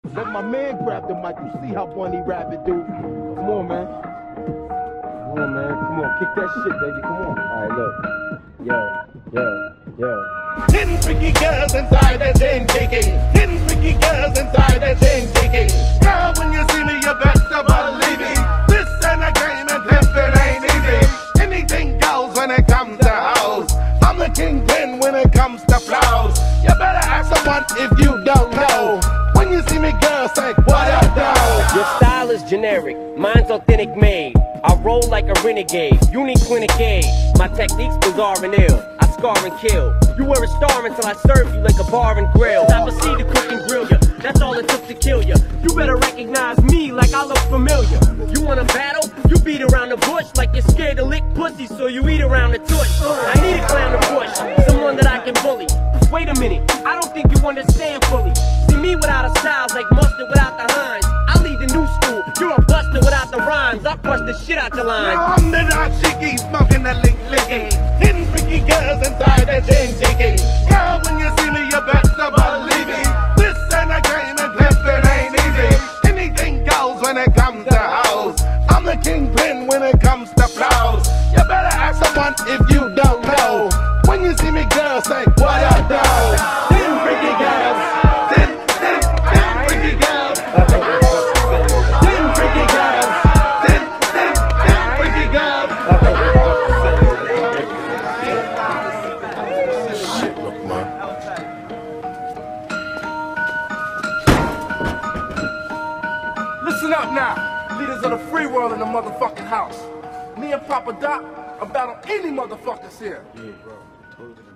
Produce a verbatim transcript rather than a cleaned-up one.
Let my man grab the mic. You see how Bunny rap it, dude. Come on, man. Come on, man. Come on. Kick that shit, baby. Come on. All right, look. Yo, yo, yo. Ten freaky girls inside that thing kicking. Ten freaky girls inside that thing kicking. Girl, when you see me, you best to believe me. This ain't a game and pimpin' ain't easy. Anything goes when it comes to hoes. I'm the kingpin when it comes to flows. You better ask someone if you don't know. When you see me, girl, say, what up, dog? Your style is generic, mine's authentic made. I roll like a renegade, unique clinic aid. My technique's bizarre and ill, I scar and kill. You were a star until I serve you like a bar and grill. I proceed to cook and grill ya, that's all it took to kill ya. You better recognize me like I look familiar. You wanna battle? You beat around the bush like you're scared to lick pussy, so you eat around the tush. I need a clown to push, someone that I can bully. Wait a minute, I don't think you understand fully. See me without a style's like mustard without the Heinz. I lead the new school, you're a buster without the rhymes. I crush the shit out your lines. Now I'm the dog chicky, smoking the lick licky. Ten freaky girls inside that thing ticking. Girl, when you see me, you best to believe me. This ain't a game and pimpin' ain't easy. Anything goes when it comes to hoes. I'm the kingpin when it comes to flows. You better ask someone if you don't know. When you see me, girl, say, what up, dog? Ten freaky girls. Ten, ten, ten freaky girls. Ten freaky girls. Ten, ten, ten freaky girls. Shit, look, man. Listen up now, leaders of the free world in the motherfucking house. Me and Papa Doc, I'm about on any motherfuckers here. Yeah, bro.